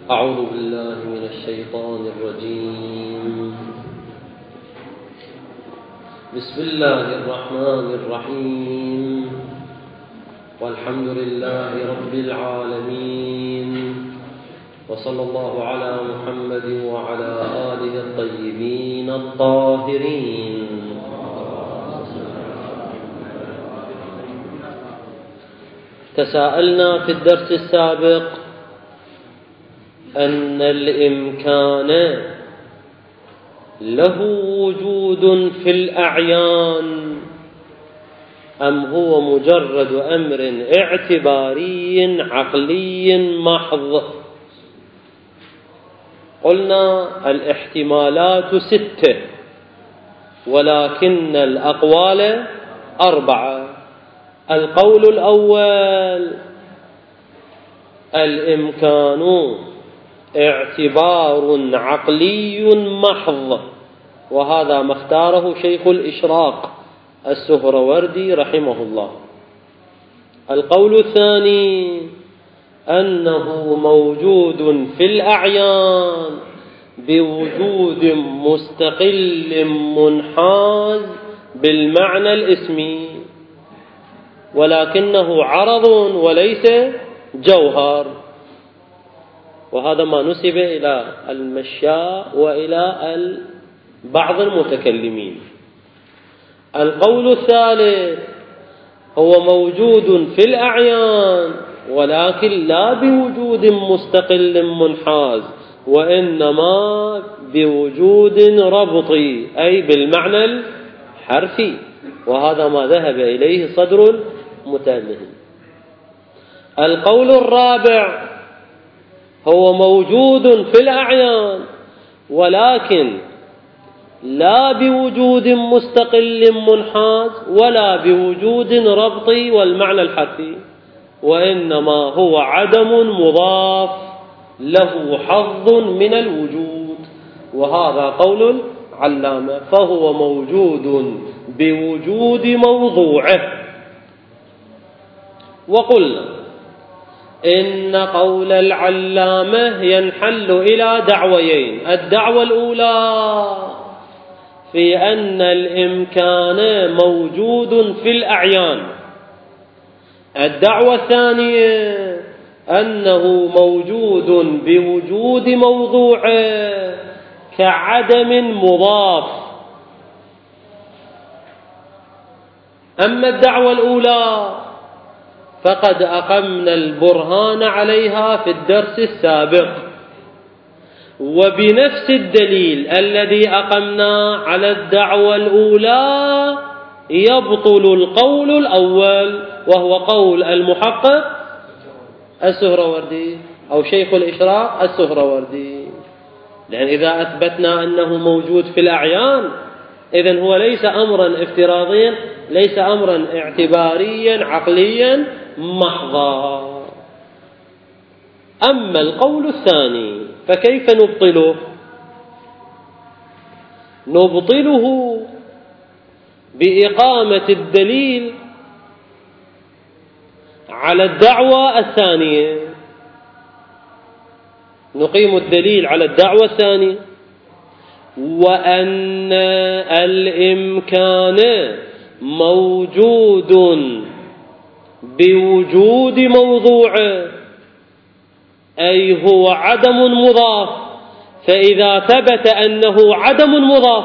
أعوذ بالله من الشيطان الرجيم. بسم الله الرحمن الرحيم. والحمد لله رب العالمين، وصلى الله على محمد وعلى آله الطيبين الطاهرين. تساءلنا في الدرس السابق أن الإمكان له وجود في الأعيان أم هو مجرد أمر اعتباري عقلي محض. قلنا الاحتمالات 6 ولكن الأقوال 4. القول الأول: الإمكان اعتبار عقلي محض، وهذا ما اختاره شيخ الإشراق السهروردي رحمه الله. القول الثاني: أنه موجود في الأعيان بوجود مستقل منحاز بالمعنى الاسمي، ولكنه عرض وليس جوهر، وهذا ما نسب إلى المشاء وإلى بعض المتكلمين. القول الثالث: هو موجود في الأعيان ولكن لا بوجود مستقل منحاز، وإنما بوجود ربطي أي بالمعنى الحرفي، وهذا ما ذهب إليه صدر المتألهين. القول الرابع: هو موجود في الأعيان ولكن لا بوجود مستقل منحاز ولا بوجود ربطي والمعنى الحرفي، وإنما هو عدم مضاف له حظ من الوجود، وهذا قول العلامة، فهو موجود بوجود موضوعه. وقلنا إن قول العلامة ينحل إلى دعويين: الدعوة الأولى في أن الإمكان موجود في الأعيان، الدعوة الثانية أنه موجود بوجود موضوعه كعدم مضاف. أما الدعوة الأولى فقد أقمنا البرهان عليها في الدرس السابق، وبنفس الدليل الذي أقمنا على الدعوة الأولى يبطل القول الأول، وهو قول المحقق السهروردي أو شيخ الإشراق السهروردي. لأن إذا أثبتنا أنه موجود في الأعيان إذن هو ليس أمرا افتراضيا، ليس أمرا اعتباريا عقليا محضا. أما القول الثاني فكيف نبطله؟ نبطله بإقامة الدليل على الدعوة الثانية. نقيم الدليل على الدعوة الثانية، وأن الإمكان موجود بوجود موضوعه أي هو عدم مضاف، فإذا ثبت أنه عدم مضاف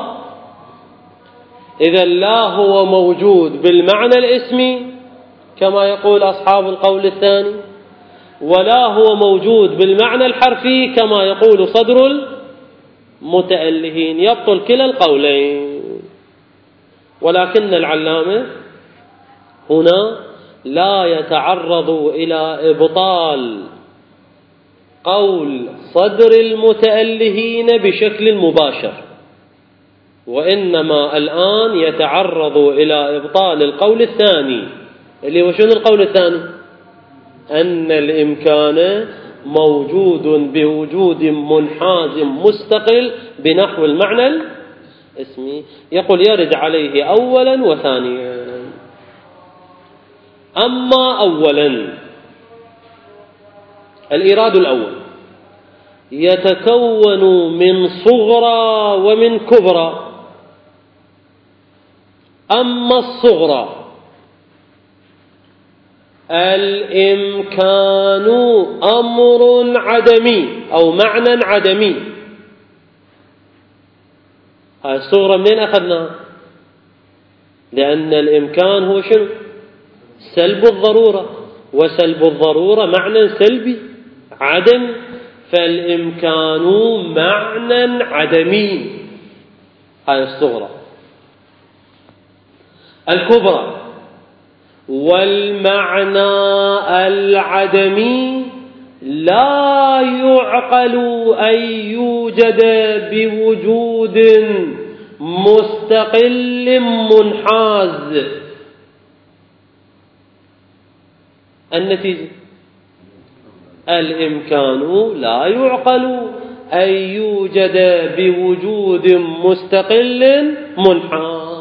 إذا لا هو موجود بالمعنى الاسمي كما يقول أصحاب القول الثاني، ولا هو موجود بالمعنى الحرفي كما يقول صدر المتألهين. يبطل كلا القولين. ولكن العلامة هنا لا يتعرض إلى إبطال قول صدر المتألهين بشكل مباشر، وإنما الآن يتعرض إلى إبطال القول الثاني، اللي هو شنو القول الثاني؟ أن الإمكان موجود بوجود منحاز مستقل بنحو المعنى الاسمي. يقول يرد عليه أولا وثانيا. أما أولا الإيراد الأول يتكون من صغرى ومن كبرى. أما الصغرى الإمكان أمر عدمي أو معنى عدمي. هاي الصغرى منين أخذناها؟ لأن الإمكان هو شنو؟ سلب الضرورة، وسلب الضرورة معنى سلبي عدمي، فالإمكان معنى عدمي. هاي الصغرى. الكبرى والمعنى العدمي لا يعقل أن يوجد بوجود مستقل منحاز. النتيجة الإمكان لا يعقل أن يوجد بوجود مستقل منحاز.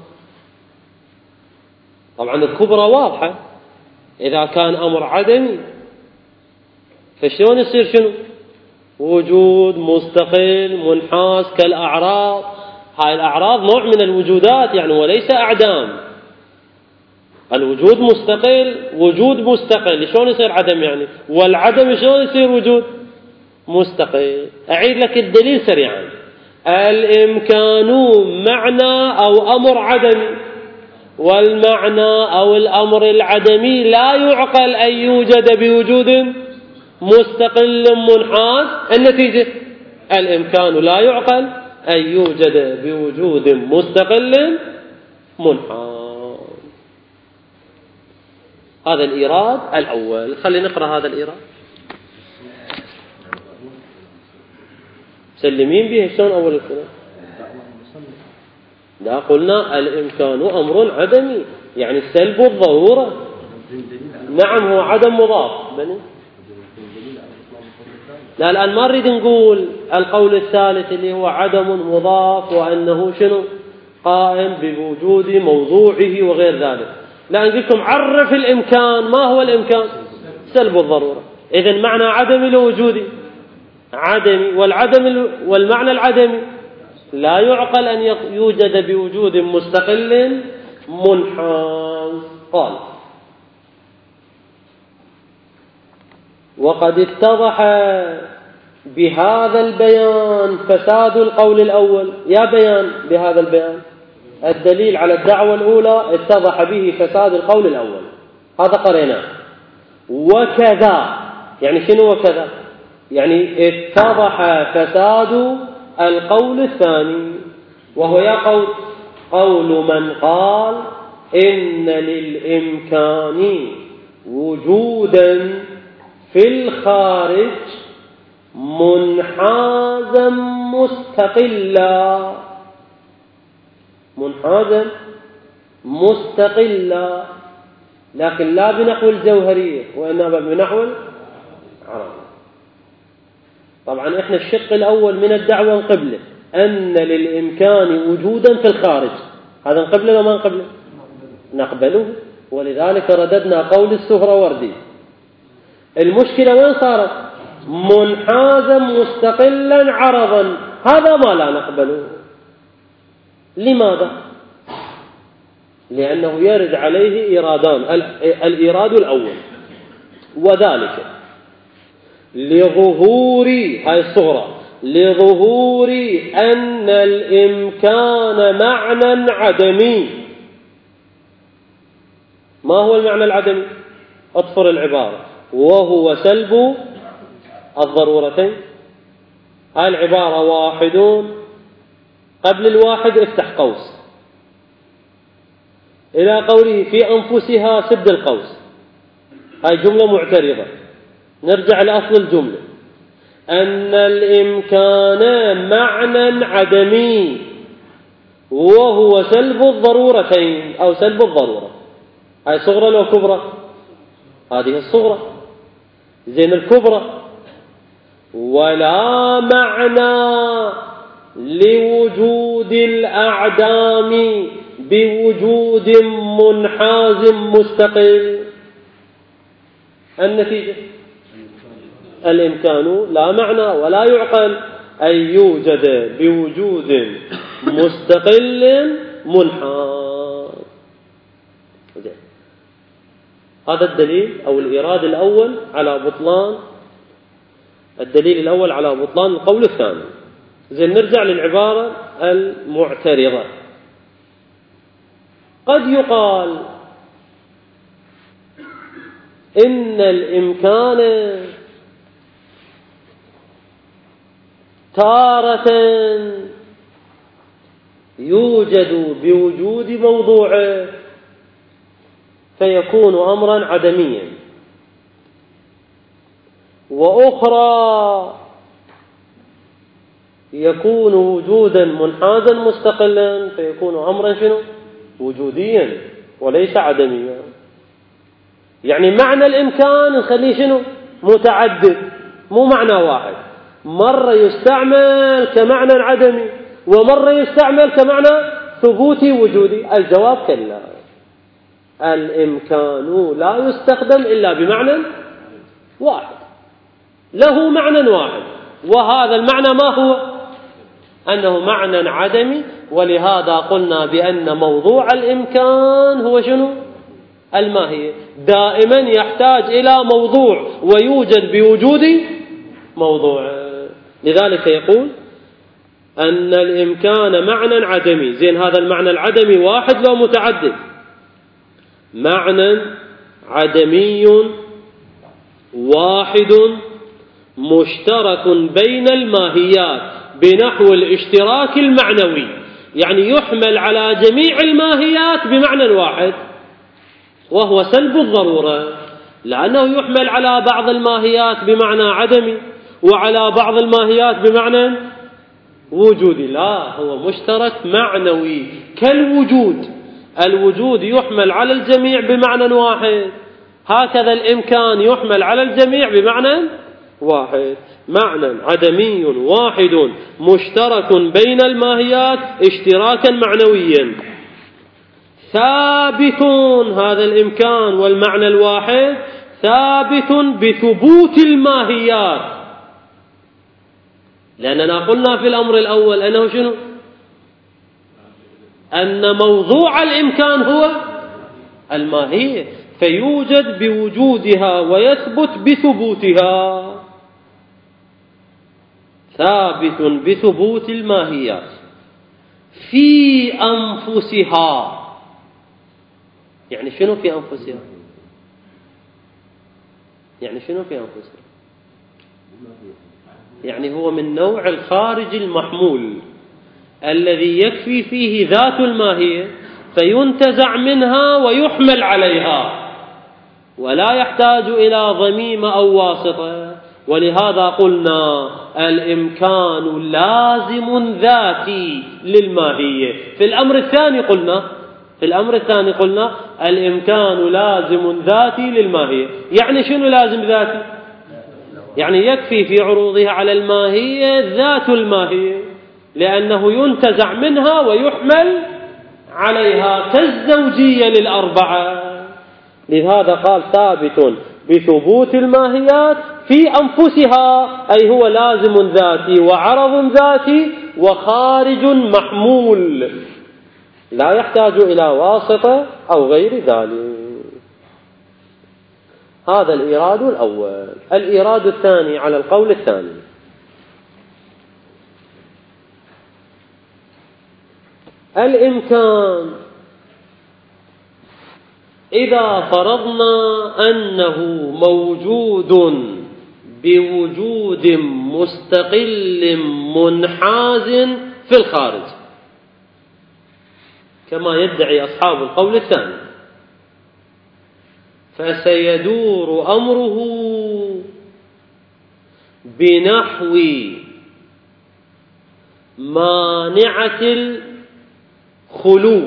طبعا الكبرى واضحة، إذا كان أمر عدمي فشلون يصير شنو؟ وجود مستقل منحاز كالأعراض. هاي الأعراض نوع من الوجودات يعني وليس أعدام. الوجود مستقل، وجود مستقل، شلون يصير عدم يعني؟ والعدم شلون يصير وجود مستقل؟ أعيد لك الدليل سريعا. الإمكان معنى أو أمر عدمي، والمعنى أو الأمر العدمي لا يعقل أن يوجد بوجود مستقل منحاز. النتيجة الإمكان لا يعقل أن يوجد بوجود مستقل منحاز. هذا الإيراد الأول. خلينا نقرأ هذا الإيراد. مسلمين به شلون أول الكلام؟ لا، قلنا الإمكان أمر عدمي يعني سلب الضرورة. نعم هو عدم مضاف. لا الآن ما نريد نقول القول الثالث اللي هو عدم مضاف وأنه شنو قائم بوجود موضوعه وغير ذلك. لا، نقول لكم عرف الإمكان. ما هو الإمكان؟ سلب الضرورة. إذن معنى عدمي لوجودي عدمي، والمعنى العدمي لا يعقل أن يوجد بوجود مستقل منحاز. قال: وقد اتضح بهذا البيان فساد القول الأول. يا بيان بهذا البيان، الدليل على الدعوة الأولى اتضح به فساد القول الأول، هذا قريناه. وكذا يعني شنو وكذا؟ يعني اتضح فساد القول الثاني، وهو يا قول من قال إن للإمكان وجودا في الخارج منحازا مستقلا، لكن لا بنحو الجوهرية وإنما بنحو العربي. طبعا احنا الشق الأول من الدعوة نقبله، أن للإمكان وجودا في الخارج، هذا نقبله وما نقبله؟ نقبله. ولذلك رددنا قول السهروردي. المشكلة وين صارت؟ منحازا مستقلا عرضا، هذا ما لا نقبله. لماذا؟ لأنه يرد عليه إيرادان. الإيراد الأول وذلك لظهور هاي الصغرى، لظهور أن الإمكان معنى عدمي. ما هو المعنى العدمي؟ اطفر العبارة، وهو سلب الضرورتين. هاي العبارة واحد، قبل الواحد افتح قوس، إلى قوله في أنفسها سد القوس. هاي جملة معترضة. نرجع لأصل الجملة، أن الإمكان معنى عدمي وهو سلب الضرورتين أو سلب الضرورة. هاي صغرى لو كبرى؟ هذه الصغرى. زين الكبرى: ولا معنى لوجود الأعدام بوجود منحاز مستقل. النتيجة الإمكان لا معنى ولا يعقل أن يوجد بوجود مستقل منحاز. هذا الدليل أو الإيراد الأول على بطلان الدليل الأول على بطلان القول الثاني. نرجع للعبارة المعترضة. قد يقال إن الإمكان تارة يوجد بوجود موضوعه فيكون أمرا عدميا، وأخرى يكون وجودا منحازا مستقلا فيكون أمرا شنو؟ وجوديا وليس عدميا. يعني معنى الإمكان نخليه شنو؟ متعدد، مو معنى واحد. مرة يستعمل كمعنى عدمي ومرة يستعمل كمعنى ثبوتي وجودي. الجواب كلا، الإمكان لا يستخدم إلا بمعنى واحد، له معنى واحد، وهذا المعنى ما هو؟ أنه معنى عدمي. ولهذا قلنا بأن موضوع الإمكان هو شنو؟ الماهية. دائما يحتاج إلى موضوع ويوجد بوجود موضوع. لذلك يقول أن الإمكان معنى عدمي. هذا المعنى العدمي واحد لو متعدد؟ معنى عدمي واحد مشترك بين الماهيات بنحو الاشتراك المعنوي، يعني يحمل على جميع الماهيات بمعنى واحد وهو سلب الضرورة، لأنه يحمل على بعض الماهيات بمعنى عدمي وعلى بعض الماهيات بمعنى وجودي. لا، هو مشترك معنوي كالوجود. الوجود يحمل على الجميع بمعنى واحد، هكذا الإمكان يحمل على الجميع بمعنى واحد. معنى عدمي واحد مشترك بين الماهيات اشتراكا معنويا ثابت. هذا الإمكان والمعنى الواحد ثابت بثبوت الماهيات، لأننا قلنا في الأمر الأول أنه شنو؟ أن موضوع الإمكان هو الماهية، فيوجد بوجودها ويثبت بثبوتها. ثابت بثبوت الماهيات في أنفسها. يعني شنو في أنفسها؟ يعني شنو في أنفسها؟ يعني هو من نوع الخارج المحمول الذي يكفي فيه ذات الماهية فينتزع منها ويحمل عليها ولا يحتاج إلى ضميم أو واسطة. ولهذا قلنا الإمكان لازم ذاتي للماهية. في الأمر الثاني قلنا الإمكان لازم ذاتي للماهية. يعني شنو لازم ذاتي؟ يعني يكفي في عروضها على الماهية ذات الماهية، لأنه ينتزع منها ويحمل عليها كالزوجية للأربعة. لهذا قال ثابت بثبوت الماهيات في أنفسها، أي هو لازم ذاتي وعرض ذاتي وخارج محمول لا يحتاج إلى واسطة أو غير ذلك. هذا الإيراد الأول. الإيراد الثاني على القول الثاني. الإمكان إذا فرضنا أنه موجود بوجود مستقل منحاز في الخارج كما يدعي أصحاب القول الثاني، فسيدور أمره بنحو مانعة الخلو،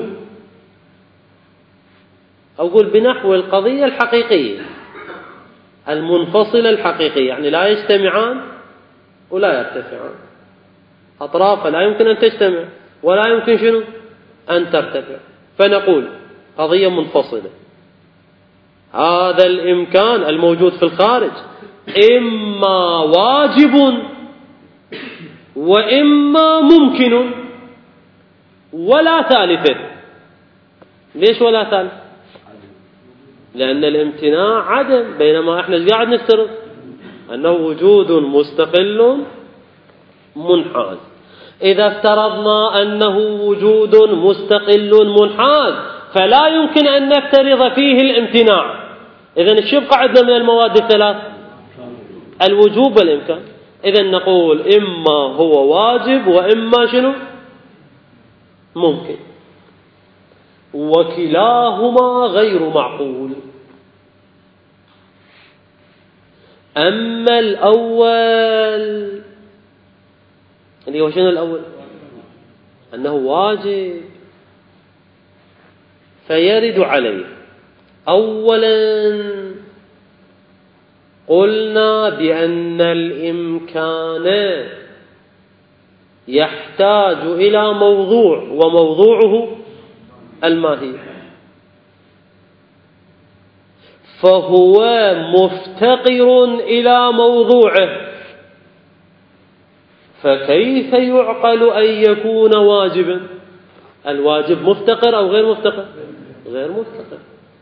أقول بنحو القضية الحقيقية المنفصلة الحقيقية، يعني لا يجتمعان ولا يرتفعان، أطراف لا يمكن أن تجتمع ولا يمكن شنو أن ترتفع، فنقول قضية منفصلة. هذا الإمكان الموجود في الخارج إما واجب وإما ممكن ولا ثالثة. ليش ولا ثالث؟ لأن الامتناع عدم، بينما احنا قاعد نفترض أنه وجود مستقل منحاز. إذا افترضنا أنه وجود مستقل منحاز فلا يمكن أن نفترض فيه الامتناع. إذن الشيء يبقى عندنا من المواد الثلاث؟ الوجوب والإمكان. إذن نقول إما هو واجب وإما شنو؟ ممكن، وكلاهما غير معقول. أما الأول اللي هو شنو الأول؟ أنه واجب، فيرد عليه. أولا قلنا بأن الإمكان يحتاج إلى موضوع، وموضوعه الماهية، فهو مفتقر إلى موضوعه، فكيف يعقل أن يكون واجبا؟ الواجب مفتقر أو غير مفتقر؟ غير مفتقر.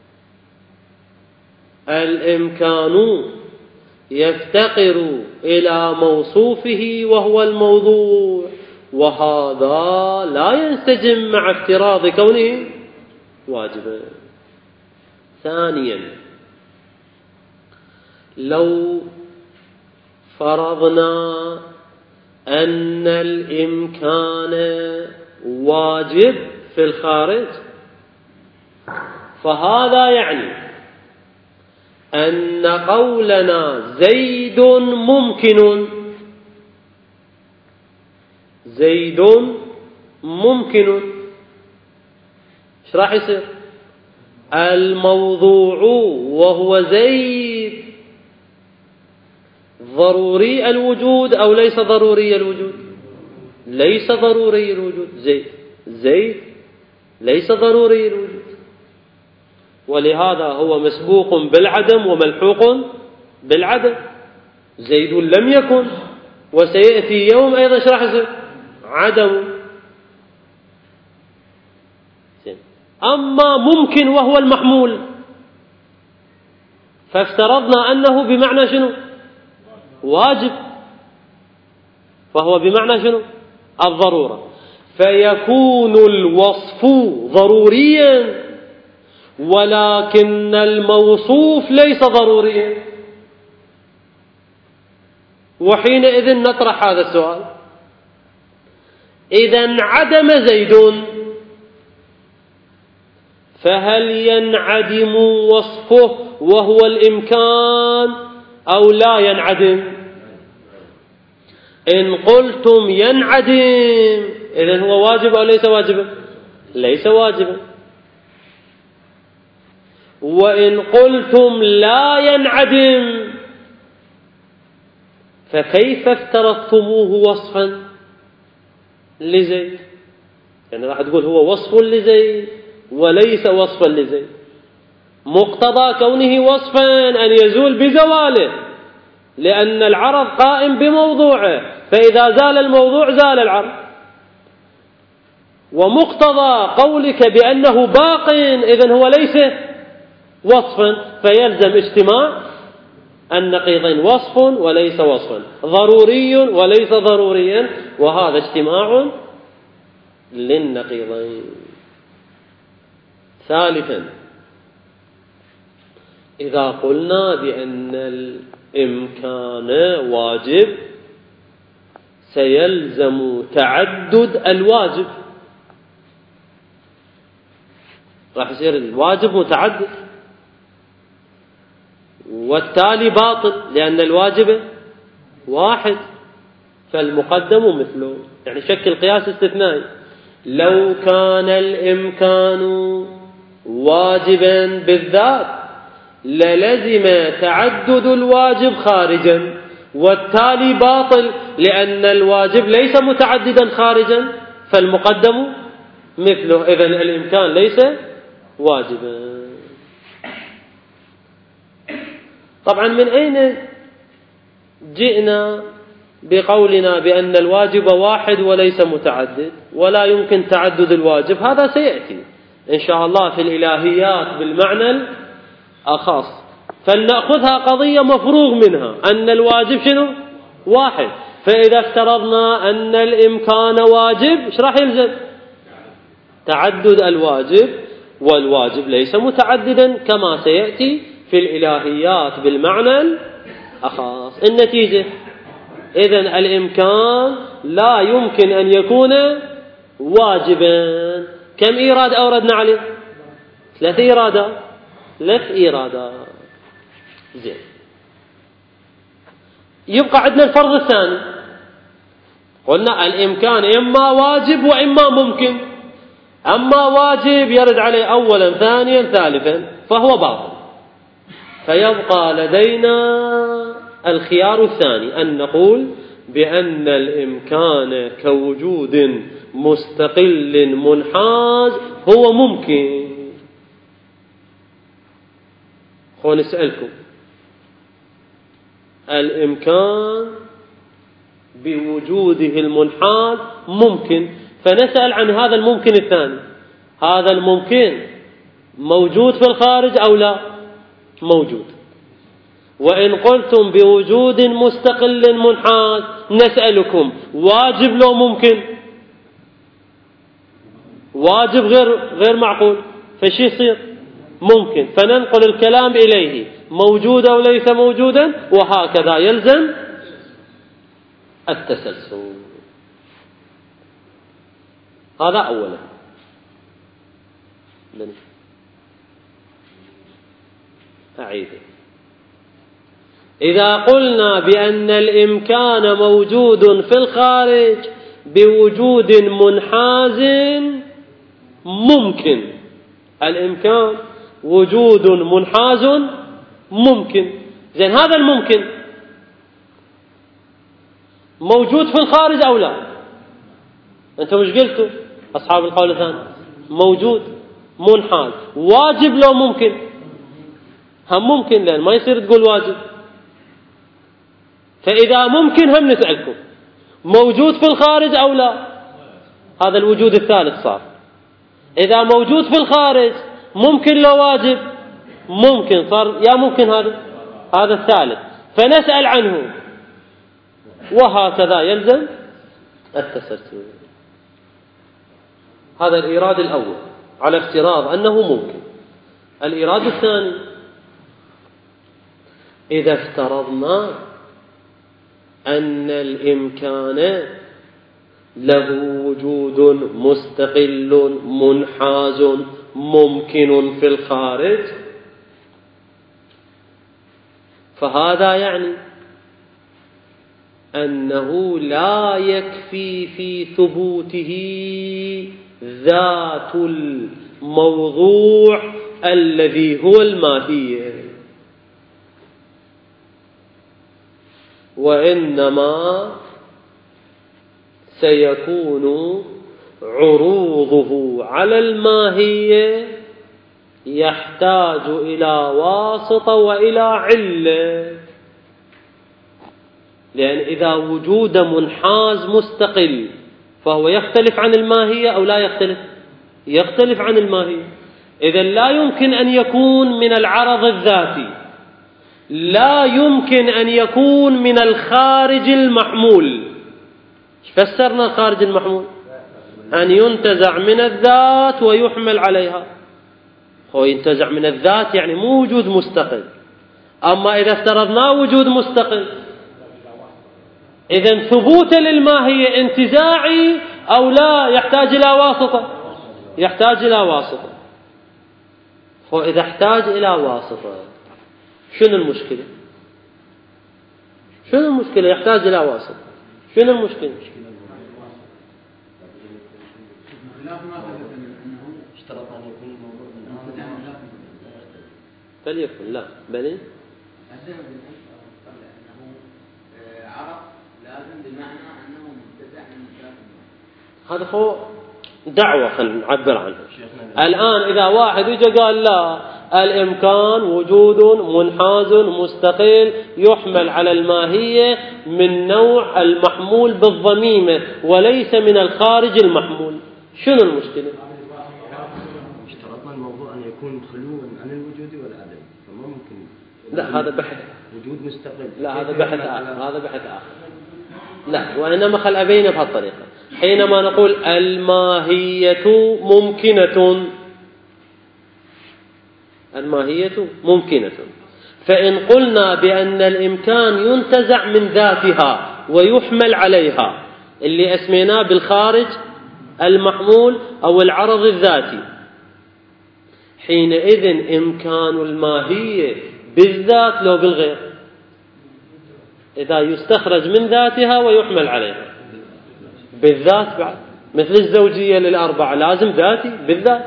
الإمكان يفتقر إلى موصوفه وهو الموضوع، وهذا لا ينسجم مع افتراض كونه واجبا. ثانيا، لو فرضنا أن الإمكان واجب في الخارج، فهذا يعني أن قولنا زيد ممكن، زيد ممكن، ايش راح يصير؟ الموضوع وهو زيد ضروري الوجود أو ليس ضروري الوجود؟ ليس ضروري الوجود. زيد ليس ضروري الوجود، ولهذا هو مسبوق بالعدم وملحوق بالعدم. زيد لم يكن، وسيأتي يوم أيضا ايش راح يصير؟ عدم. أما ممكن وهو المحمول، فافترضنا أنه بمعنى شنو؟ واجب، فهو بمعنى شنو؟ الضرورة، فيكون الوصف ضروريا ولكن الموصوف ليس ضروريا. وحينئذ نطرح هذا السؤال: إذا انعدم زيد فهل ينعدم وصفه وهو الإمكان أو لا ينعدم؟ إن قلتم ينعدم إذن هو واجب أو ليس واجبا؟ ليس واجبا. وإن قلتم لا ينعدم فكيف افترضتموه وصفا لزيد؟ يعني راح تقول هو وصف لزيد وليس وصفا لزيد. مقتضى كونه وصفا أن يزول بزواله، لأن العرض قائم بموضوعه، فإذا زال الموضوع زال العرض. ومقتضى قولك بأنه باق إذن هو ليس وصفا، فيلزم اجتماع النقيضين، وصف وليس وصفا، ضروري وليس ضروريا، وهذا اجتماع للنقيضين. ثالثا، إذا قلنا بأن الإمكان واجب سيلزم تعدد الواجب، راح يصير الواجب متعدد، والتالي باطل لأن الواجب واحد، فالمقدم مثله. يعني شكل قياس استثنائي: لو كان الإمكان واجبا بالذات للزم تعدد الواجب خارجا، والتالي باطل لأن الواجب ليس متعددا خارجا، فالمقدم مثله. إذن الإمكان ليس واجبا. طبعا من أين جئنا بقولنا بأن الواجب واحد وليس متعدد ولا يمكن تعدد الواجب، هذا سيأتي إن شاء الله في الإلهيات بالمعنى الأخص، فلنأخذها قضية مفروغ منها أن الواجب شنو؟ واحد. فإذا افترضنا أن الإمكان واجب، إيش راح يلزم؟ تعدد الواجب، والواجب ليس متعددا كما سيأتي في الإلهيات بالمعنى الأخص. النتيجة إذن الإمكان لا يمكن أن يكون واجبا. كم إيراد أوردنا عليه؟ 3 إيرادات. 3 إيرادات. زين. يبقى عندنا الفرض الثاني، قلنا الإمكان إما واجب وإما ممكن. أما واجب يرد عليه أولا ثانيا ثالثا فهو باطل، فيبقى لدينا الخيار الثاني أن نقول بأن الإمكان كوجود مستقل منحاز هو ممكن. خلونا نسألكم، الإمكان بوجوده المنحاز ممكن، فنسأل عن هذا الممكن الثاني. هذا الممكن موجود في الخارج أو لا؟ موجود. وإن قلتم بوجود مستقل منحاز نسألكم واجب لو ممكن؟ واجب غير معقول، فشي يصير؟ ممكن، فننقل الكلام إليه موجودا وليس موجودا، وهكذا يلزم التسلسل. هذا أولا. أعيد. إذا قلنا بأن الإمكان موجود في الخارج بوجود منحاز ممكن، الإمكان وجود منحاز ممكن. زين، هذا الممكن موجود في الخارج أو لا؟ أنتم مش قلتوا أصحاب القول الثاني؟ موجود منحاز. واجب لو ممكن؟ هم ممكن، لأن ما يصير تقول واجب. فإذا ممكن هم نسألكم موجود في الخارج أو لا؟ هذا الوجود الثالث صار. إذا موجود في الخارج ممكن لو واجب؟ ممكن، صار يا ممكن هذا الثالث، فنسأل عنه، وهكذا يلزم التسلسل. هذا الإيراد الأول على افتراض أنه ممكن. الإيراد الثاني، إذا افترضنا أن الإمكان له وجود مستقل منحاز ممكن في الخارج، فهذا يعني أنه لا يكفي في ثبوته ذات الموضوع الذي هو الماهية، وإنما سيكون عروضه على الماهية يحتاج إلى واسطة وإلى علة. لأن إذا وجود منحاز مستقل فهو يختلف عن الماهية أو لا يختلف؟ يختلف عن الماهية. إذن لا يمكن أن يكون من العرض الذاتي، لا يمكن أن يكون من الخارج المحمول. فسرنا الخارج المحمول أن ينتزع من الذات ويحمل عليها. هو ينتزع من الذات يعني مو وجود مستقل. أما إذا افترضنا وجود مستقل، إذن ثبوت للماهية انتزاعي أو لا يحتاج إلى واسطة؟ يحتاج إلى واسطة. وإذا احتاج إلى واسطة شنو المشكلة؟ شنو المشكلة؟ يحتاج إلى واسطة، شنو المشكلة؟ فليكن لا بل عرف لازم بمعنى أنه منتزع من هذا هو دعوة خلينا نعبر عنها. الآن إذا واحد يجي قال لا، الإمكان وجود منحاز مستقل يحمل على الماهية من نوع المحمول بالضميمة وليس من الخارج المحمول، شنو المشكلة؟ اشترطنا الموضوع أن يكون خلوا عن الوجود والعدم، فما ممكن. لا هذا بحث وجود مستقل. لا هذا بحث آخر، هذا بحث آخر. لا، وإنما خل أبينه بهالطريقة. حينما نقول الماهية ممكنة، الماهية ممكنة، فإن قلنا بأن الإمكان ينتزع من ذاتها ويحمل عليها، اللي اسميناه بالخارج المحمول أو العرض الذاتي، حينئذ إمكان الماهية بالذات لو بالغير، إذا يستخرج من ذاتها ويحمل عليها بالذات بعد، مثل الزوجية للأربعة لازم ذاتي بالذات.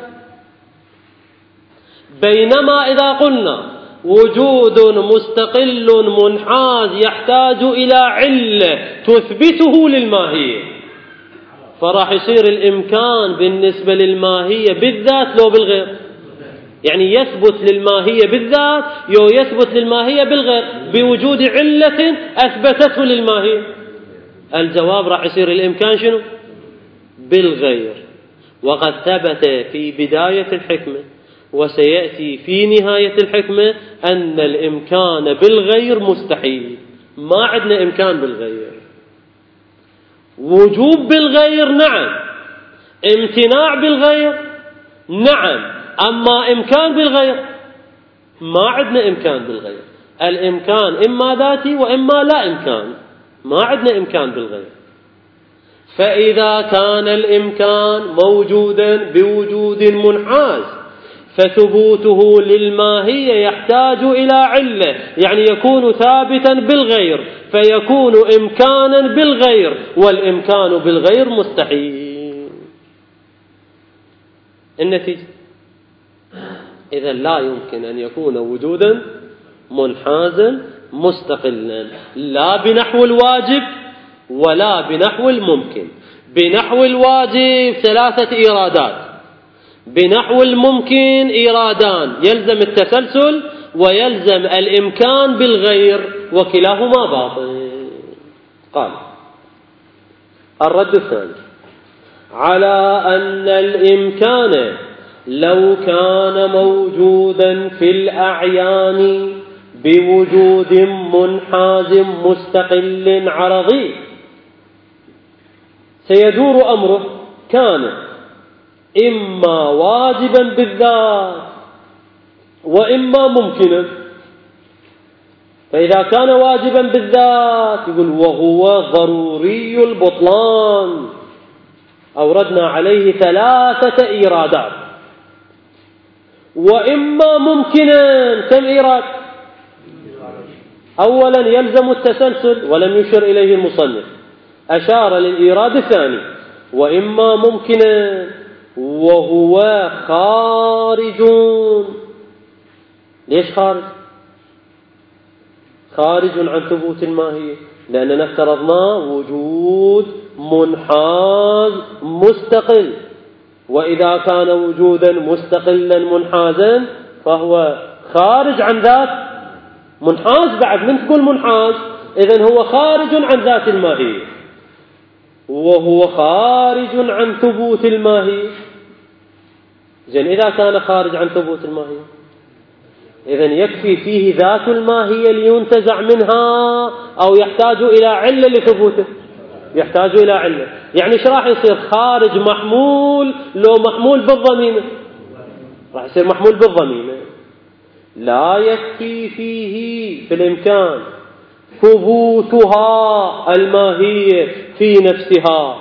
بينما إذا قلنا وجود مستقل منحاز يحتاج إلى علة تثبته للماهية، فراح يصير الإمكان بالنسبة للماهية بالذات لو بالغير، يعني يثبت للماهية بالذات يو يثبت للماهية بالغير بوجود علة أثبتته للماهية. الجواب راح يصير الإمكان شنو؟ بالغير. وقد ثبت في بداية الحكمة وسيأتي في نهاية الحكمة أن الإمكان بالغير مستحيل، ما عندنا إمكان بالغير. وجوب بالغير نعم، امتناع بالغير نعم، أما إمكان بالغير ما عندنا إمكان بالغير. الإمكان إما ذاتي وإما لا إمكان، ما عندنا إمكان بالغير. فإذا كان الإمكان موجودا بوجود منحاز فثبوته للماهية يحتاج إلى علة، يعني يكون ثابتا بالغير فيكون إمكانا بالغير، والإمكان بالغير مستحيل. النتيجة إذا لا يمكن أن يكون وجودا منحازا مستقلا، لا بنحو الواجب ولا بنحو الممكن. بنحو الواجب 3 إيرادات، بنحو الممكن إيرادان، يلزم التسلسل ويلزم الإمكان بالغير، وكلاهما باطل. قال الرد الثاني على أن الإمكان لو كان موجودا في الأعيان بوجود منحاز مستقل عرضي سيدور أمره كان إما واجبا بالذات وإما ممكنا. فإذا كان واجبا بالذات يقول وهو ضروري البطلان، أوردنا عليه 3 إيرادات. وإما ممكنا، كم إيراد؟ أولا يلزم التسلسل ولم يشر إليه المصنف، أشار للإيراد الثاني وإما ممكنا وهو خارج. ليش خارج؟ خارج عن ثبوت الماهية، لأننا افترضنا وجود منحاز مستقل، وإذا كان وجودا مستقلا منحازا فهو خارج عن ذات منحاز. بعد من تقول منحاز إذن هو خارج عن ذات الماهية، وهو خارج عن ثبوت الماهية. زين إذا كان خارج عن ثبوت الماهية إذن يكفي فيه ذات الماهية لينتزع منها أو يحتاج إلى علة لثبوته؟ يحتاج إلى علة. يعني إيش راح يصير؟ خارج محمول لو محمول بالضميمة، راح يصير محمول بالضميمة. لا يكفي فيه في الإمكان ثبوتها الماهية في نفسها،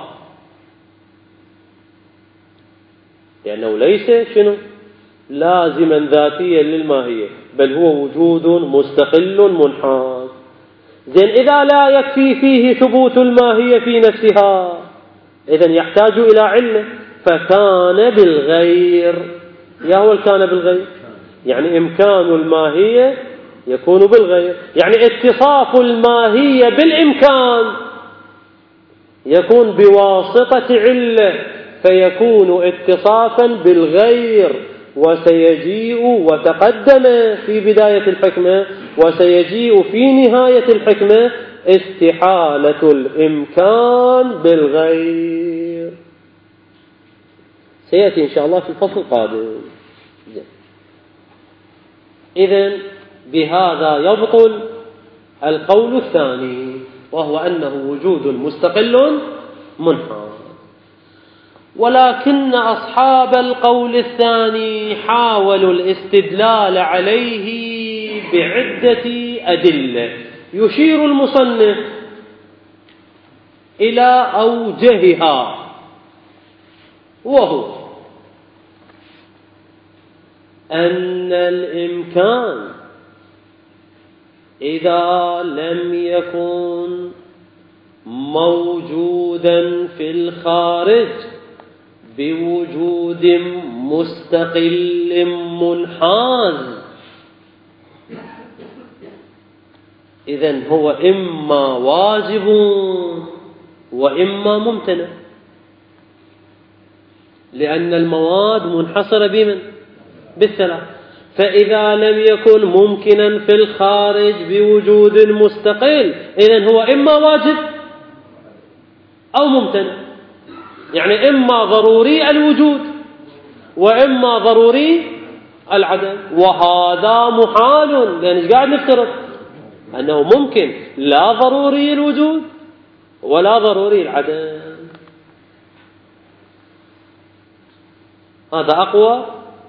لأنه ليس شنو؟ لازما ذاتيا للماهية، بل هو وجود مستقل منحاز. زين إذا لا يكفي فيه ثبوت الماهية في نفسها إذن يحتاج إلى علة، فكان بالغير. يا هو كان بالغير، يعني إمكان الماهية يكون بالغير، يعني اتصاف الماهية بالإمكان يكون بواسطة علة فيكون اتصافا بالغير، وسيجيء وتقدم في بداية الحكمة وسيجيء في نهاية الحكمة استحالة الإمكان بالغير، سيأتي إن شاء الله في الفصل القادم. إذن بهذا يبطل القول الثاني، وهو أنه وجود مستقل منحاز. ولكن أصحاب القول الثاني حاولوا الاستدلال عليه بعدة أدلة، يشير المصنف إلى أوجهها، وهو أن الإمكان إذا لم يكن موجودا في الخارج بوجود مستقل منحاز، إذن هو إما واجب وإما ممتنع، لأن المواد منحصرة بمن؟ بالثلاث. فإذا لم يكن ممكنا في الخارج بوجود مستقل، إذن هو إما واجب أو ممتنع، يعني إما ضروري الوجود وإما ضروري العدم، وهذا محال، لأن إيش قاعد نفترض؟ أنه ممكن لا ضروري الوجود ولا ضروري العدم. هذا أقوى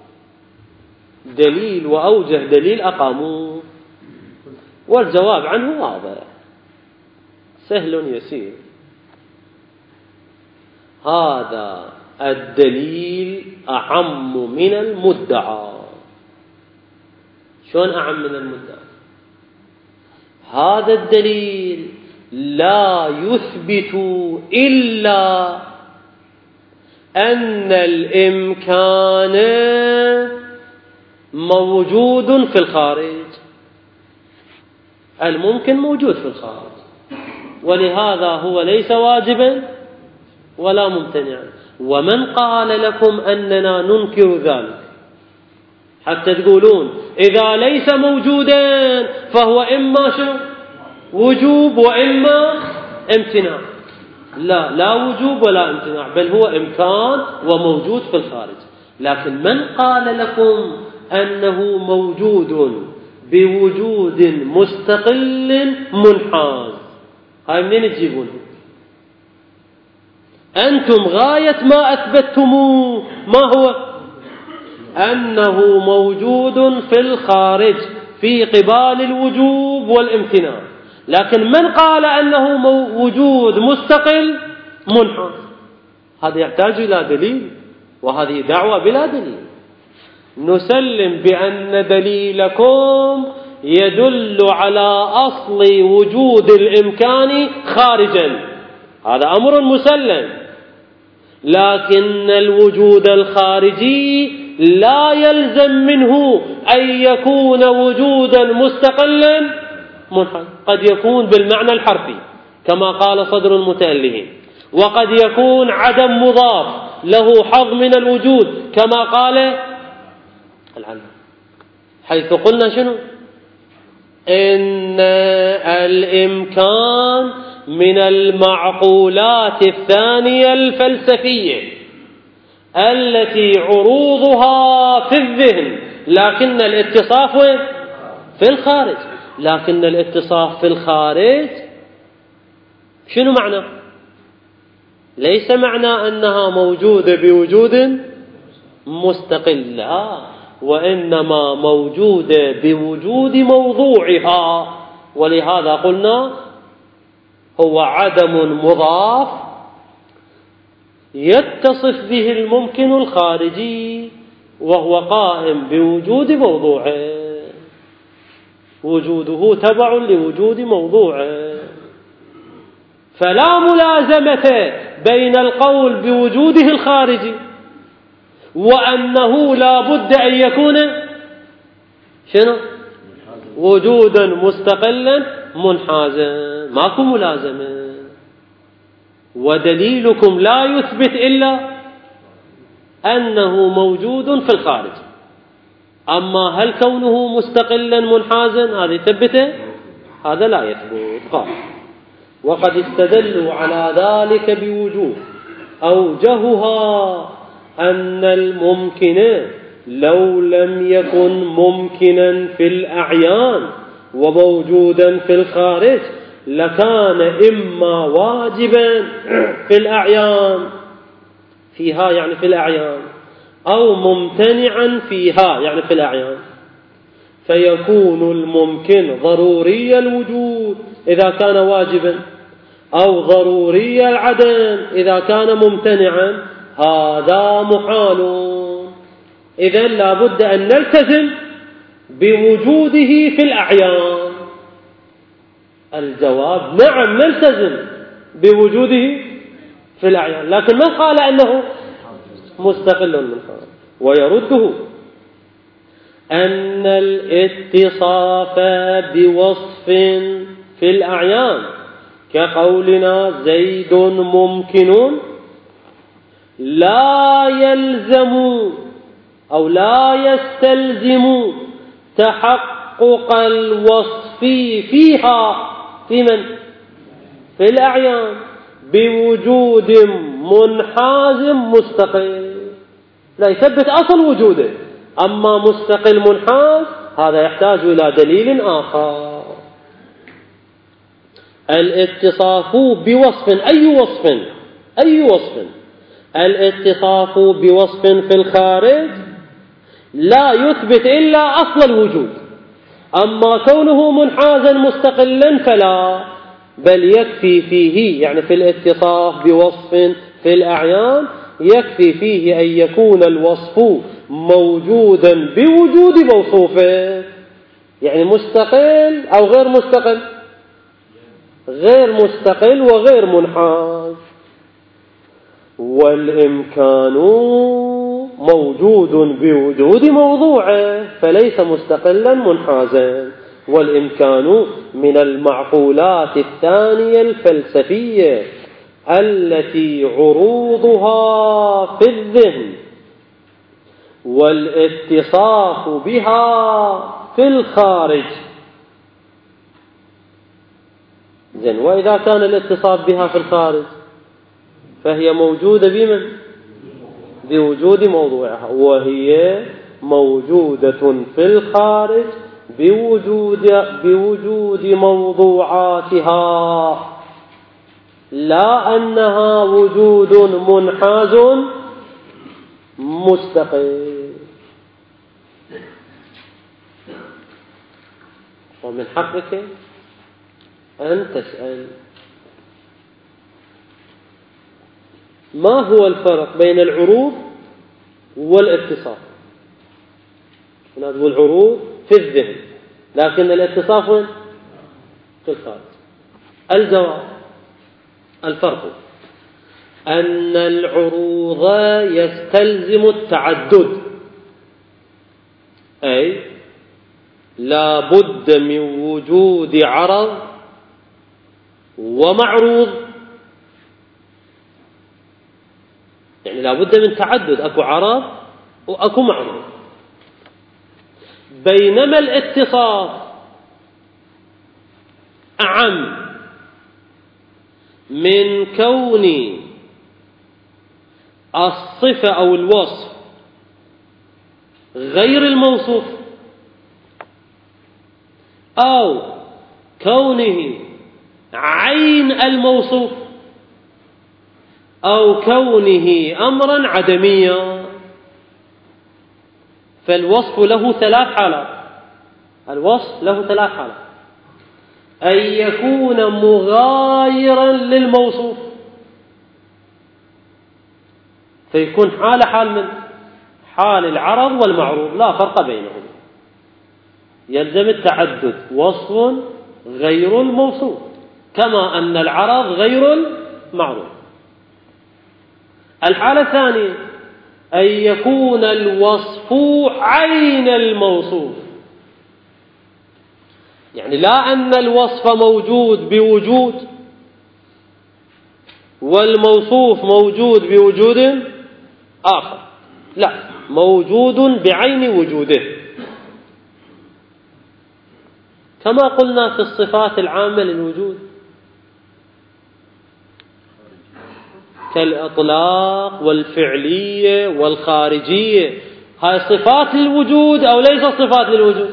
دليل وأوجه دليل أقاموه، والجواب عنه واضح سهل يسير. هذا الدليل أعم من المدعى. شلون أعم من المدعى؟ هذا الدليل لا يثبت إلا أن الإمكان موجود في الخارج، الممكن موجود في الخارج، ولهذا هو ليس واجبا ولا ممتنعا. ومن قال لكم أننا ننكر ذلك حتى تقولون إذا ليس موجودا فهو إما شو؟ وجوب وإما امتناع؟ لا وجوب ولا امتناع، بل هو إمكان وموجود في الخارج. لكن من قال لكم أنه موجود بوجود مستقل منحاز؟ هاي منين تجيبونه؟ أنتم غاية ما أثبتموه ما هو؟ أنه موجود في الخارج في قبال الوجوب والامتناع. لكن من قال أنه وجود مستقل منحاز؟ هذا يحتاج إلى دليل، وهذه دعوة بلا دليل. نسلم بأن دليلكم يدل على أصل وجود الإمكان خارجا، هذا أمر مسلم، لكن الوجود الخارجي لا يلزم منه أن يكون وجودا مستقلا منحاز. قد يكون بالمعنى الحرفي كما قال صدر المتألهين، وقد يكون عدم مضاف له حظ من الوجود كما قال العلم، حيث قلنا شنو؟ إن الإمكان من المعقولات الثانية الفلسفية التي عروضها في الذهن، لكن الاتصاف في الخارج. لكن الاتصاف في الخارج شنو معنى؟ ليس معنى أنها موجودة بوجود مستقل، لا، وإنما موجودة بوجود موضوعها. ولهذا قلنا هو عدم مضاف يتصف به الممكن الخارجي، وهو قائم بوجود موضوعه، وجوده تبع لوجود موضوعه. فلا ملازمة بين القول بوجوده الخارجي وأنه لا بد أن يكون شنو؟ وجودا مستقلا منحازا، ماكو ملازمة. ودليلكم لا يثبت إلا أنه موجود في الخارج. أما هل كونه مستقلا منحازا هذا يثبته؟ هذا لا يثبت. قال وقد استدلوا على ذلك بوجوه أوجهها أن الممكن لو لم يكن ممكنا في الأعيان وموجودا في الخارج لكان إما واجبا في الأعيان فيها يعني في الأعيان أو ممتنعا فيها يعني في الأعيان، فيكون الممكن ضروري الوجود إذا كان واجبا أو ضروري العدم إذا كان ممتنعا، هذا محال. إذن لا بد أن نلتزم بوجوده في الأعيان. الجواب نعم نلتزم بوجوده في الأعيان، لكن من قال أنه مستقل من خارج؟ ويرده أن الاتصاف بوصف في الأعيان كقولنا زيد ممكن لا يلزم أو لا يستلزم تحقق الوصف فيها في من؟ في الأعيان بوجود منحاز مستقل، لا يثبت أصل وجوده. أما مستقل منحاز هذا يحتاج إلى دليل آخر. الاتصاف بوصف أي وصف الاتصاف بوصف في الخارج لا يثبت إلا أصل الوجود. أما كونه منحازا مستقلا فلا، بل يكفي فيه يعني في الاتصاف بوصف في الأعيان يكفي فيه أن يكون الوصف موجودا بوجود موصوفه، يعني مستقل أو غير مستقل، غير مستقل وغير منحاز. والإمكان موجود بوجود موضوعه فليس مستقلا منحازا. والإمكان من المعقولات الثانية الفلسفية التي عروضها في الذهن والاتصاف بها في الخارج. زين، وإذا كان الاتصاف بها في الخارج فهي موجودة بمن؟ بوجود موضوعها، وهي موجودة في الخارج بوجود موضوعاتها، لا أنها وجود منحاز مستقل. ومن حقك أن تسأل ما هو الفرق بين العروض والاتصاف؟ نقول العروض في الذهن لكن الاتصاف في الخارج. الجواب الفرق أن العروض يستلزم التعدد، أي لا بد من وجود عرض ومعروض، يعني لا بد من تعدد، أكو عرض وأكو معروض. بينما الاتصاف أعم من كون الصفة أو الوصف غير الموصوف أو كونه عين الموصوف أو كونه أمرا عدميا. فالوصف له ثلاث حالات. الوصف له ثلاث حالات: أن يكون مغايرا للموصوف فيكون حال من حال العرض والمعروض لا فرق بينهم، يلزم التعدد، وصف غير الموصوف كما أن العرض غير المعروض. الحالة الثانية أن يكون الوصف عين الموصوف، يعني لا أن الوصف موجود بوجود والموصوف موجود بوجود آخر، لا، موجود بعين وجوده، كما قلنا في الصفات العامة للوجود كالإطلاق والفعلية والخارجية. هاي صفات للوجود أو ليس صفات للوجود؟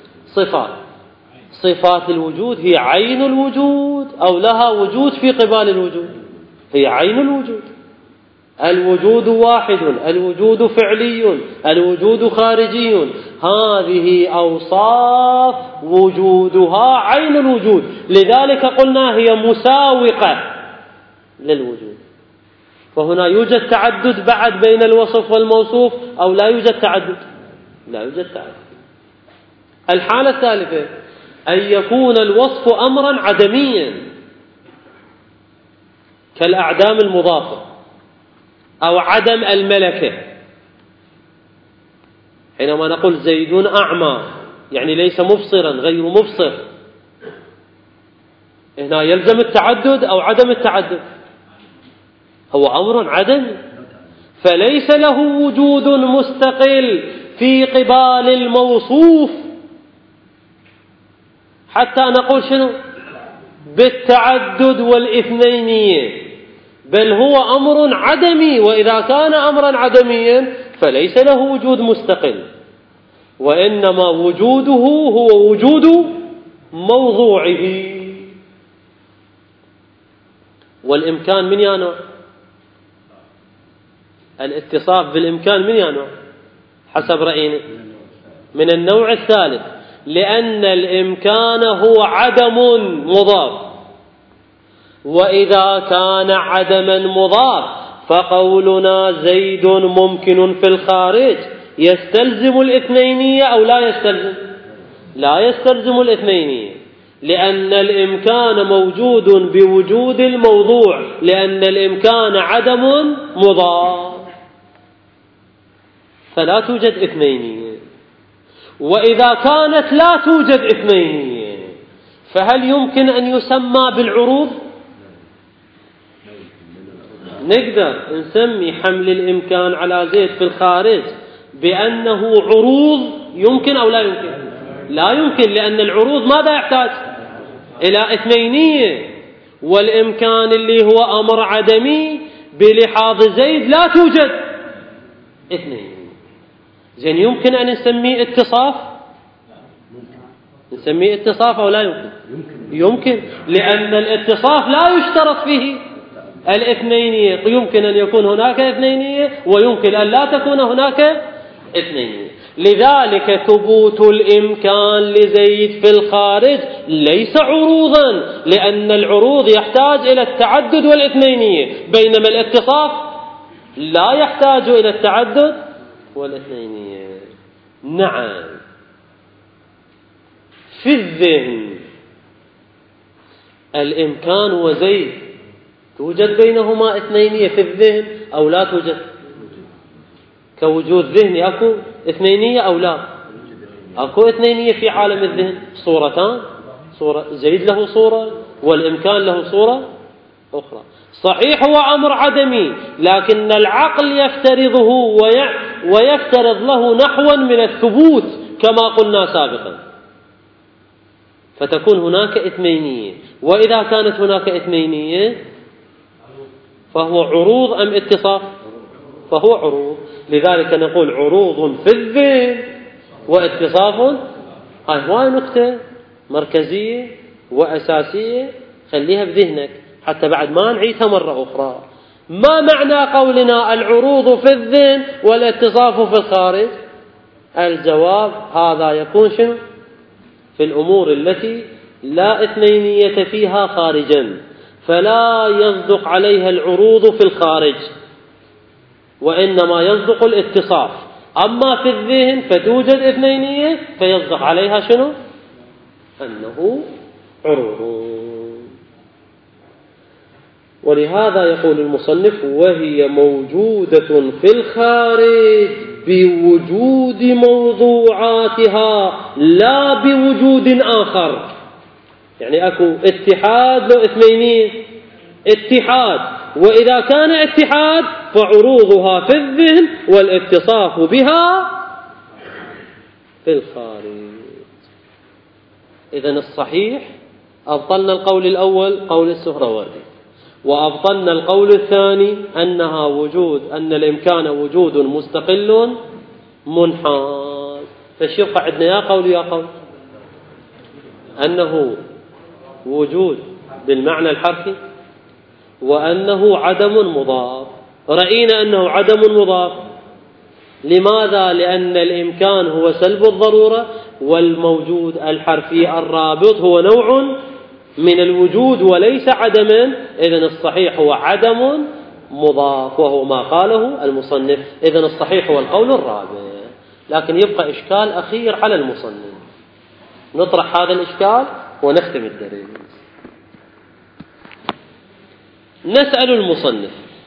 صفات الوجود هي عين الوجود أو لها وجود في قبال الوجود؟ هي عين الوجود. الوجود واحد، الوجود فعلي، الوجود خارجي، هذه أوصاف وجودها عين الوجود، لذلك قلنا هي مساوقة للوجود. فهنا يوجد تعدد بعد بين الوصف والموصوف أو لا يوجد تعدد؟ لا يوجد تعدد. الحالة الثالثة أن يكون الوصف أمرا عدميا كالأعدام المضافة أو عدم الملكة. حينما نقول زيد أعمى يعني ليس مبصرا، غير مبصر، هنا يلزم التعدد أو عدم التعدد؟ هو أمر عدمي، فليس له وجود مستقل في قبال الموصوف حتى نقول شنو بالتعدد والإثنينية، بل هو أمر عدمي. وإذا كان أمرا عدميا فليس له وجود مستقل، وإنما وجوده هو وجود موضوعه. والإمكان من يانوع؟ الاتصاف بالإمكان من يانوع حسب رأينا؟ من النوع الثالث، لأن الإمكان هو عدم مضاف، وإذا كان عدما مضاف فقولنا زيد ممكن في الخارج يستلزم الاثنينية أو لا يستلزم؟ لا يستلزم الاثنينية، لأن الإمكان موجود بوجود الموضوع، لأن الإمكان عدم مضاف فلا توجد اثنينية. وإذا كانت لا توجد اثنينية فهل يمكن أن يسمى بالعروض؟ نقدر نسمي حمل الإمكان على زيد في الخارج بأنه عروض، يمكن أو لا يمكن؟ لا يمكن، لأن العروض ماذا يحتاج؟ إلى اثنينية، والإمكان اللي هو أمر عدمي بلحاظ زيد لا توجد اثنينية. زين، يمكن أن نسميه اتصاف؟ نسميه اتصاف أو لا يمكن؟ يمكن، لأن الاتصاف لا يشترط فيه الاثنينية، يمكن أن يكون هناك اثنينية ويمكن أن لا تكون هناك اثنينية. لذلك ثبوت الإمكان لزيد في الخارج ليس عروضا، لأن العروض يحتاج إلى التعدد والاثنينية، بينما الاتصاف لا يحتاج إلى التعدد والاثنينية. نعم، في الذهن الإمكان وزيد توجد بينهما اثنينية في الذهن أو لا توجد؟ كوجود ذهني أكو اثنينية أو لا؟ أكو اثنينية في عالم الذهن، صورتان، صورة زيد له صورة والإمكان له صورة أخرى. صحيح هو أمر عدمي، لكن العقل يفترضه ويفترض له نحوا من الثبوت كما قلنا سابقا، فتكون هناك اثنينية. وإذا كانت هناك اثنينية فهو عروض أم اتصاف؟ فهو عروض. لذلك نقول عروض في الذهن واتصاف. هاي نقطة مركزية وأساسية، خليها بذهنك حتى بعد ما نعيدها مرة أخرى. ما معنى قولنا العروض في الذهن والاتصاف في الخارج؟ الجواب هذا يكون شنو؟ في الأمور التي لا اثنينية فيها خارجا، فلا يصدق عليها العروض في الخارج، وإنما يصدق الاتصاف. أما في الذهن فتوجد اثنينية فيصدق عليها شنو؟ أنه عروض. ولهذا يقول المصنف وهي موجودة في الخارج بوجود موضوعاتها لا بوجود آخر. يعني أكو اتحاد لو اثنينية، اتحاد وإذا كان اتحاد فعروضها في الذهن والاتصاف بها في الخارج. إذن الصحيح أبطلنا القول الأول قول السهروردي، وأبطلنا القول الثاني أن الإمكان وجود مستقل منحاز. فايش يبقى عندنا يا قول يا قول؟ أنه وجود بالمعنى الحرفي، وأنه عدم مضاف. رأينا أنه عدم مضاف. لماذا؟ لأن الإمكان هو سلب الضرورة، والموجود الحرفي الرابط هو نوع من الوجود وليس عدما. إذن الصحيح هو عدم مضاف، وهو ما قاله المصنف. إذن الصحيح هو القول الرابع. لكن يبقى إشكال أخير على المصنف، نطرح هذا الإشكال ونختم الدرس. نسأل المصنف: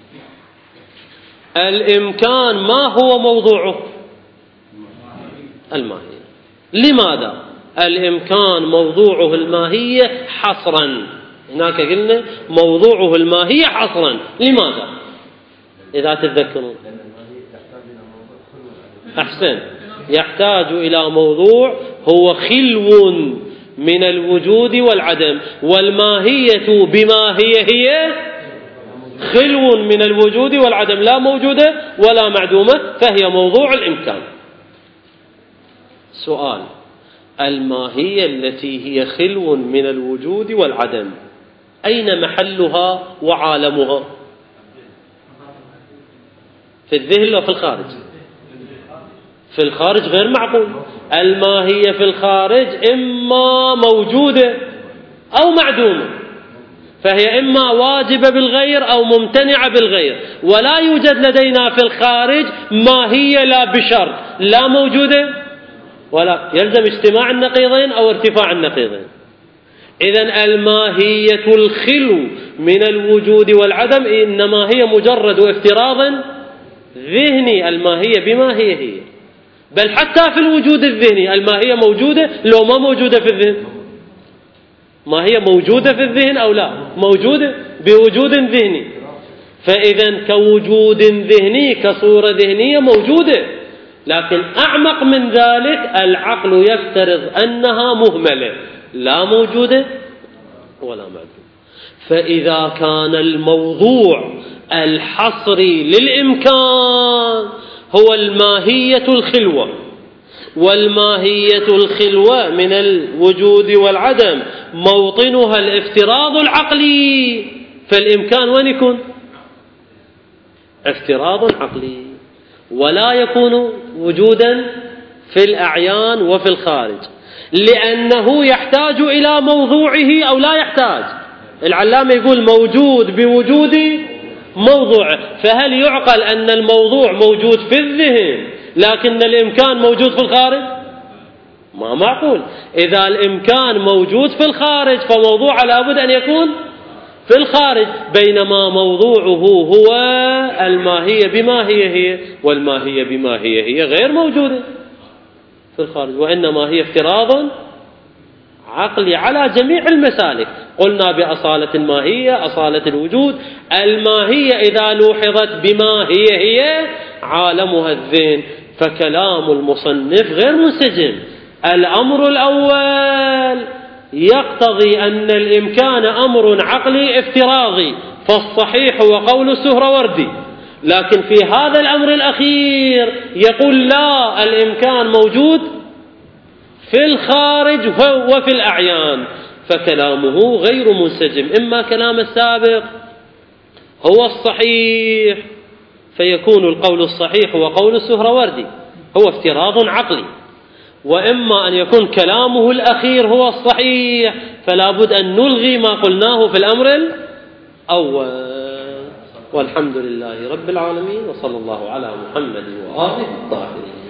الإمكان ما هو موضوعه؟ الماهية. لماذا؟ الإمكان موضوعه الماهية حصرا. هناك قلنا موضوعه الماهية حصرا. لماذا؟ إذا تتذكرون أحسن، يحتاج إلى موضوع هو خلو من الوجود والعدم، والماهية بما هي خلو من الوجود والعدم، لا موجودة ولا معدومة، فهي موضوع الإمكان. سؤال: الماهية التي هي خلو من الوجود والعدم أين محلها وعالمها؟ في الذهن وفي الخارج؟ في الخارج غير معقول. الماهية في الخارج إما موجودة أو معدومة، فهي إما واجبة بالغير أو ممتنعة بالغير، ولا يوجد لدينا في الخارج ماهية لا بشرط، لا موجودة ولا يلزم اجتماع النقيضين أو ارتفاع النقيضين. إذن الماهية الخلو من الوجود والعدم إنما هي مجرد افتراض ذهني. الماهية بما هي، بل حتى في الوجود الذهني الماهية موجودة لو ما موجودة في الذهن. ما هي موجودة في الذهن أو لا؟ موجودة بوجود ذهني. فإذا كوجود ذهني كصورة ذهنية موجودة، لكن أعمق من ذلك العقل يفترض أنها مهملة، لا موجودة ولا معدومة. فإذا كان الموضوع الحصري للإمكان هو الماهية الخلوة، والماهية الخلوة من الوجود والعدم موطنها الافتراض العقلي، فالإمكان وين يكون؟ افتراض عقلي، ولا يكون وجودا في الأعيان وفي الخارج، لأنه يحتاج إلى موضوعه أو لا يحتاج. العلامة يقول موجود بوجود موضوع، فهل يعقل أن الموضوع موجود في الذهن لكن الإمكان موجود في الخارج؟ ما معقول. إذا الإمكان موجود في الخارج فموضوع لابد أن يكون في الخارج، بينما موضوعه هو الماهية بما هي، والماهية بما هي غير موجودة في الخارج، وإنما هي افتراض عقلي على جميع المسالك. قلنا بأصالة الماهية، أصالة الوجود. الماهية إذا لوحظت بما هي عالمها الذهن، فكلام المصنف غير منسجم. الأمر الأول يقتضي أن الإمكان أمر عقلي افتراضي، فالصحيح هو قول السهروردي. لكن في هذا الأمر الأخير يقول لا، الإمكان موجود في الخارج وفي الأعيان، فكلامه غير منسجم. إما كلام السابق هو الصحيح فيكون القول الصحيح هو قول السهروردي، هو افتراض عقلي، وإما أن يكون كلامه الأخير هو الصحيح، فلا بد أن نلغي ما قلناه في الأمر الأول. والحمد لله رب العالمين، وصلى الله على محمد وآله الطاهرين.